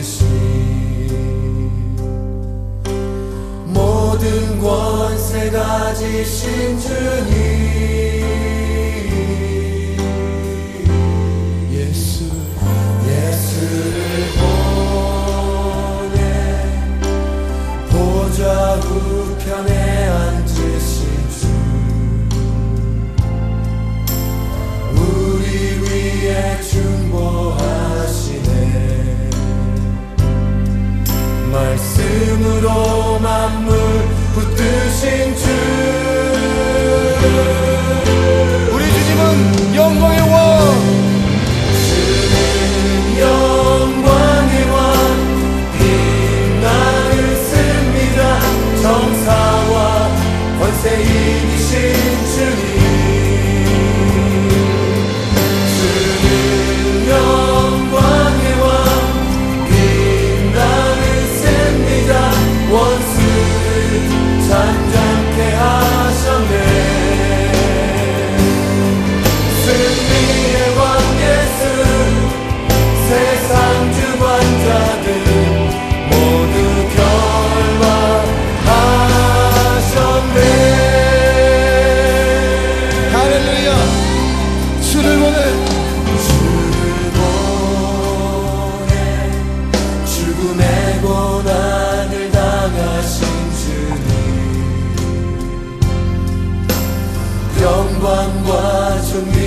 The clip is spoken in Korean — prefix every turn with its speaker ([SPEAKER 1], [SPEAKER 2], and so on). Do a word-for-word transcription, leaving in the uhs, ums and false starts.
[SPEAKER 1] 앉으신 모든 권세 가지신 주님, 예수, 예수를 보내 보좌 우편에 앉으신 주, 우리 위에 중보하시네. 말씀으로 만물 붙드신 주,
[SPEAKER 2] 우리 주님은 영광의 왕,
[SPEAKER 1] 주는 영광의 왕, 빛나으십니다. 정사와 권세 이기신 주님, 주는 영광의 왕, 빛나으십니다. 원수를 잠잠케 하셨네. 승리의 왕 예수, 세상 주관자들 모두 결박하셨네.
[SPEAKER 2] 할렐루야. 주를 보내
[SPEAKER 1] 주를 보내 죽음의 고난을 당하신 주님, 영광과 존귀